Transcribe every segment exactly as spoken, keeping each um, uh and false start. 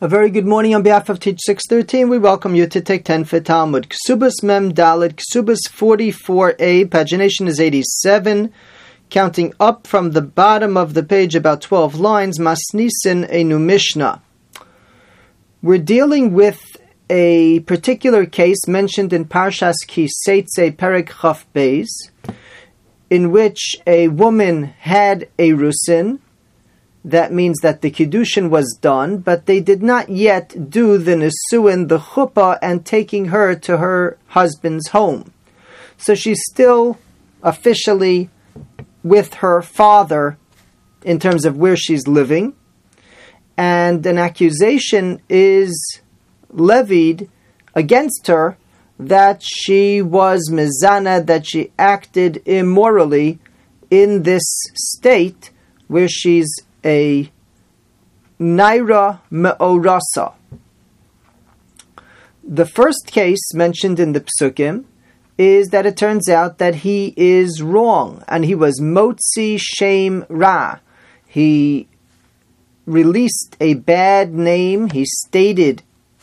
A very good morning on behalf of Teach six thirteen. We welcome you to take ten for Talmud. Ksubas Mem Dalet, Ksubas forty-four a, pagination is eighty-seven. Counting up from the bottom of the page about twelve lines, Masnisin Enu Mishnah. We're dealing with a particular case mentioned in Parshas Ki Seitze Perek Chaf Beis, in which a woman had a rusin. That means that the kiddushin was done, but they did not yet do the nesuin, the chuppah, and taking her to her husband's home. So she's still officially with her father in terms of where she's living, and an accusation is levied against her that she was mizana, that she acted immorally in this state where she's a naira me'orasa. The first case mentioned in the psukim is that it turns out that he is wrong, and he was motzi shem ra. He released a bad name. He stated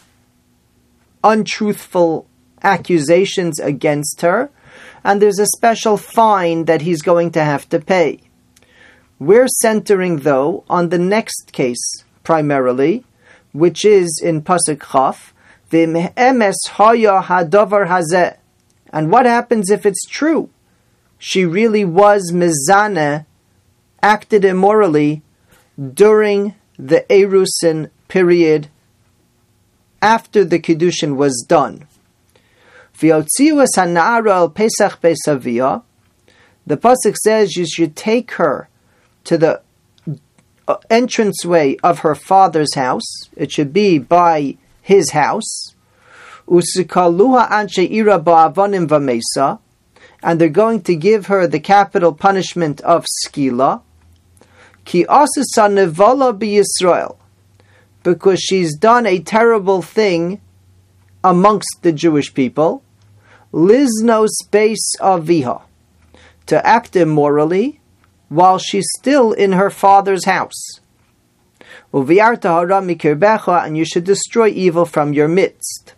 untruthful accusations against her, and there's a special fine that he's going to have to pay. We're centering, though, on the next case, primarily, which is in Pasuk Chaf, V'me'emes haya hadavar hazeh. And what happens if it's true? She really was mizaneh, acted immorally, during the Erusin period, after the Kiddushin was done. V'yotziu es hana'ara al Pesach beis aviyah. The Pasuk says you should take her to the entranceway of her father's house. It should be by his house. Usikaluha anshe ira ba'avonim v'mesa, and they're going to give her the capital punishment of skila. Ki asisa nevala b'Yisrael, because she's done a terrible thing amongst the Jewish people. Liznos beis aviha, to act immorally while she's still in her father's house. Uviarta hara mikirbecha, and you should destroy evil from your midst.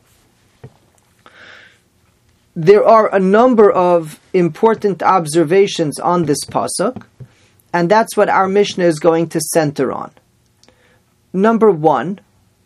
There are a number of important observations on this pasuk, and that's what our Mishnah is going to center on. Number one,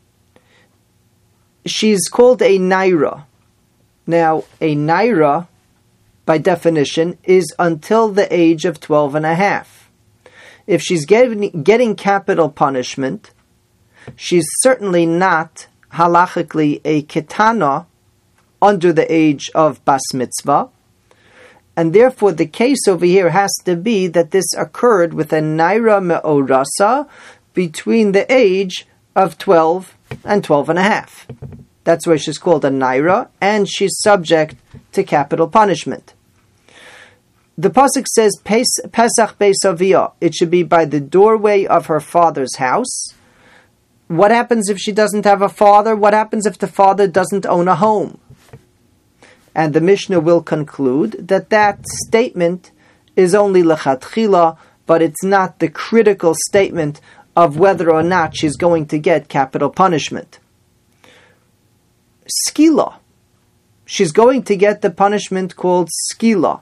she's called a naira. Now, a naira, by definition, is until the age of twelve and a half. If she's getting, getting capital punishment, she's certainly not halachically a ketana under the age of bas mitzvah, and therefore the case over here has to be that this occurred with a naira me'orasa between the age of twelve and twelve and a half. That's why she's called a naira, and she's subject to capital punishment. The pasuk says Pesach beis aviyah. It should be by the doorway of her father's house. What happens if she doesn't have a father? What happens if the father doesn't own a home? And the Mishnah will conclude that that statement is only lechatchila, but it's not the critical statement of whether or not she's going to get capital punishment. Skila. She's going to get the punishment called skila.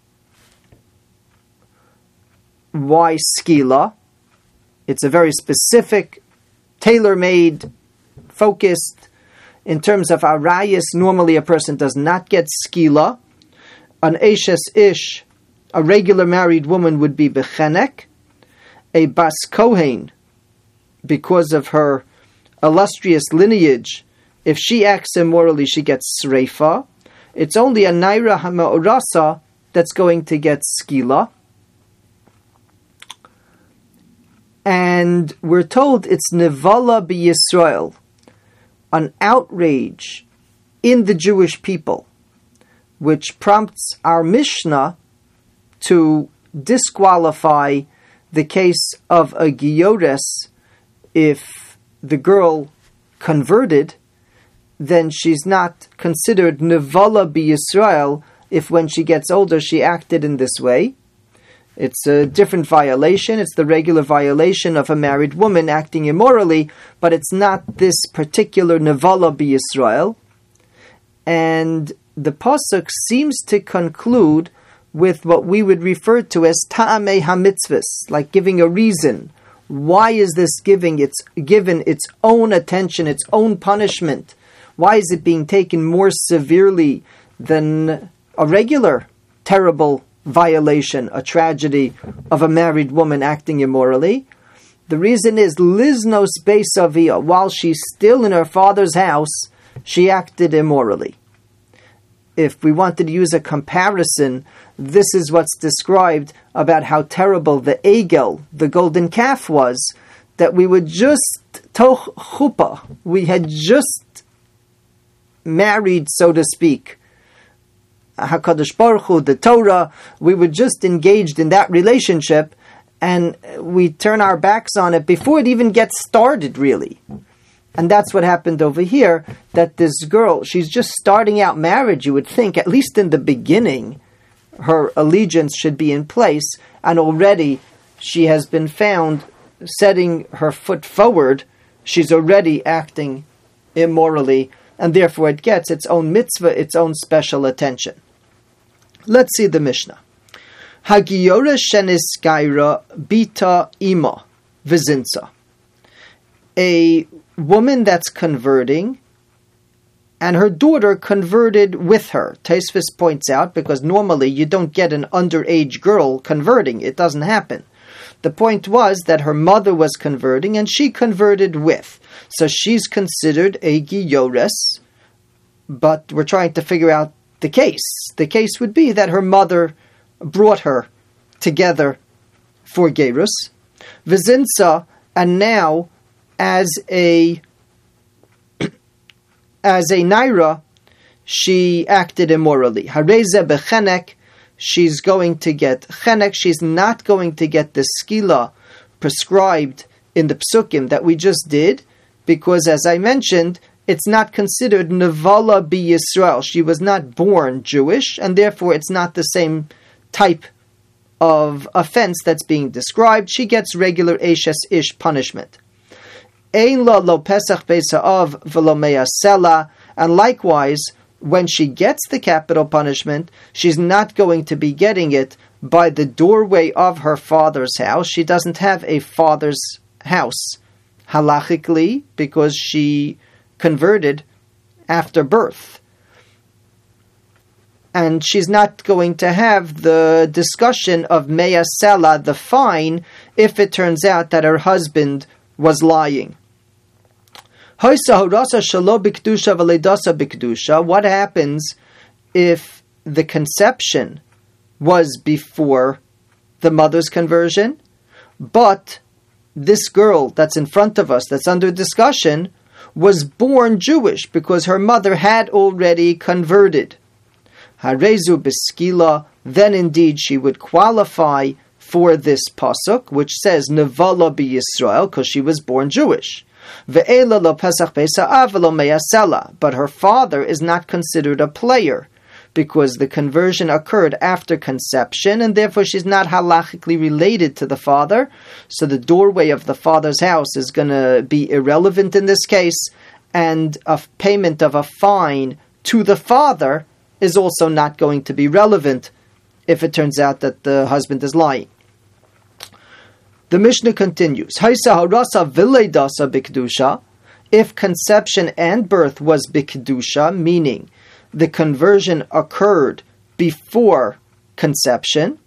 Why skila? It's a very specific, tailor-made, focused. In terms of arayas, normally a person does not get skila. An eshes ish, a regular married woman, would be bechenek. A bas kohen, because of her illustrious lineage, if she acts immorally, she gets sreifa. It's only a naira ha'me'orasa that's going to get skila. And we're told it's nevala b'Yisrael, an outrage in the Jewish people, which prompts our Mishnah to disqualify the case of a giyores. If the girl converted, then she's not considered nevala b'Yisrael if when she gets older she acted in this way. It's a different violation. It's the regular violation of a married woman acting immorally, but it's not this particular Nevala b'Yisrael. And the pasuk seems to conclude with what we would refer to as ta'amei hamitzvahs, like giving a reason. Why is this giving its given its own attention, its own punishment? Why is it being taken more severely than a regular terrible violation, a tragedy of a married woman acting immorally? The reason is liznos beis avia. While she's still in her father's house, she acted immorally. If we wanted to use a comparison, this is what's described about how terrible the egel, the golden calf, was, that we would just, toch chuppah, we had just married, so to speak, HaKadosh Baruch Hu, the Torah, we were just engaged in that relationship, and we turn our backs on it before it even gets started, really. And that's what happened over here, that this girl, she's just starting out marriage. You would think, at least in the beginning, her allegiance should be in place, and already she has been found setting her foot forward. She's already acting immorally, and therefore it gets its own mitzvah, its own special attention. Let's see the Mishnah. Hagiyora sheniskaira bita ima vizinsa. A woman that's converting, and her daughter converted with her. Tosfos points out, because normally you don't get an underage girl converting. It doesn't happen. The point was that her mother was converting, and she converted with. So she's considered a giyores, but we're trying to figure out the case. The case would be that her mother brought her together for gerus. Vizinsa, and now as a as a naira, she acted immorally. Hareze bechenek, she's going to get chenek. She's not going to get the skila prescribed in the psukim that we just did, because, as I mentioned, it's not considered nevala b'Yisrael. She was not born Jewish, and therefore it's not the same type of offense that's being described. She gets regular eshes ish punishment. Ein la lo pesach beisa'av v'lo me'asela, and likewise, when she gets the capital punishment, she's not going to be getting it by the doorway of her father's house. She doesn't have a father's house, halachically, because she converted after birth. And she's not going to have the discussion of me'asela, the fine, if it turns out that her husband was lying. What happens if the conception was before the mother's conversion, but this girl that's in front of us, that's under discussion, was born Jewish because her mother had already converted? Harezu b'skila, then indeed she would qualify for this pasuk, which says nevala b'Yisrael, because she was born Jewish. Ve'ela lo pesach beisa'av v'lo me'asela, but her father is not considered a player, because the conversion occurred after conception, and therefore she's not halachically related to the father. So the doorway of the father's house is going to be irrelevant in this case, and a payment of a fine to the father is also not going to be relevant if it turns out that the husband is lying. The Mishnah continues, if conception and birth was bikdusha, meaning the conversion occurred before conception,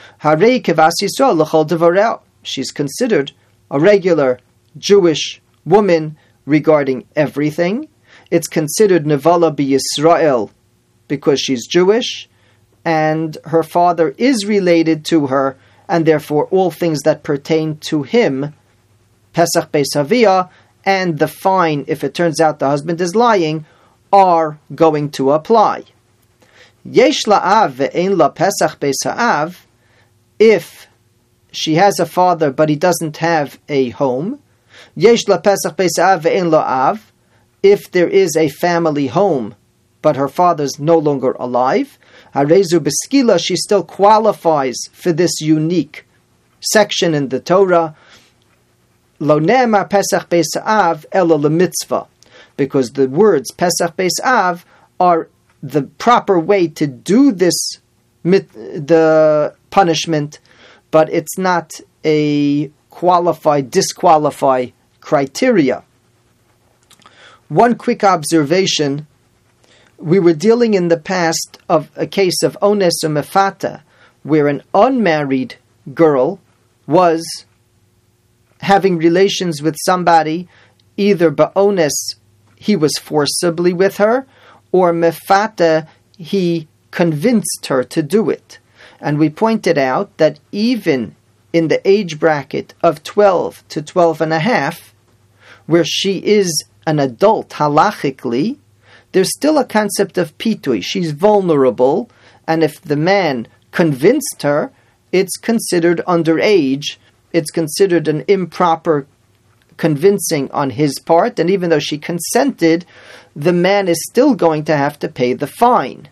she's considered a regular Jewish woman regarding everything. It's considered nevala b'Yisrael because she's Jewish, and her father is related to her, and therefore all things that pertain to him, Pesach Beis Havia, and the fine, if it turns out the husband is lying, are going to apply. Yesh la'av ve'ein la Pesach Beis Ha'av, if she has a father but he doesn't have a home. Yesh la Pesach Beis Ha'av ve'ein la'av, if there is a family home but her father's no longer alive, Harezu Beskila, she still qualifies for this unique section in the Torah, Lo ne'emar Pesach Beis Av elo lemitzvah, because the words Pesach Beis Av are the proper way to do this, the punishment, but it's not a qualify, disqualify criteria. One quick observation: we were dealing in the past of a case of ones umefata, where an unmarried girl was having relations with somebody, either ba'ones, he was forcibly with her, or mefata, he convinced her to do it. And we pointed out that even in the age bracket of twelve to twelve and a half, where she is an adult halachically, there's still a concept of pitui. She's vulnerable, and if the man convinced her, it's considered underage. It's considered an improper convincing on his part, and even though she consented, the man is still going to have to pay the fine.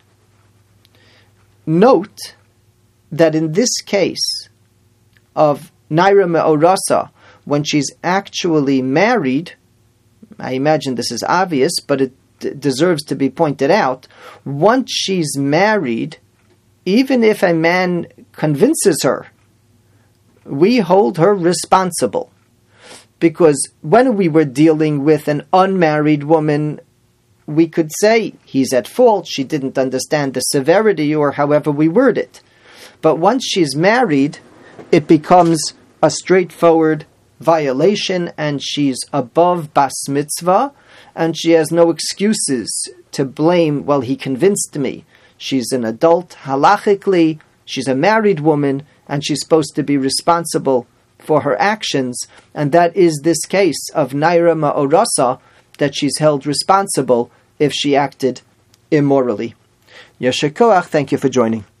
Note that in this case of Naira Me'orasa, when she's actually married, I imagine this is obvious, but it d- deserves to be pointed out, once she's married, even if a man convinces her, we hold her responsible. Because when we were dealing with an unmarried woman, we could say he's at fault, she didn't understand the severity, or however we word it. But once she's married, it becomes a straightforward violation, and she's above bas mitzvah, and she has no excuses to blame, well, he convinced me. She's an adult halachically, she's a married woman, and she's supposed to be responsible for her actions, and that is this case of Naira Ma'orasa, that she's held responsible if she acted immorally. Yasher koach, thank you for joining.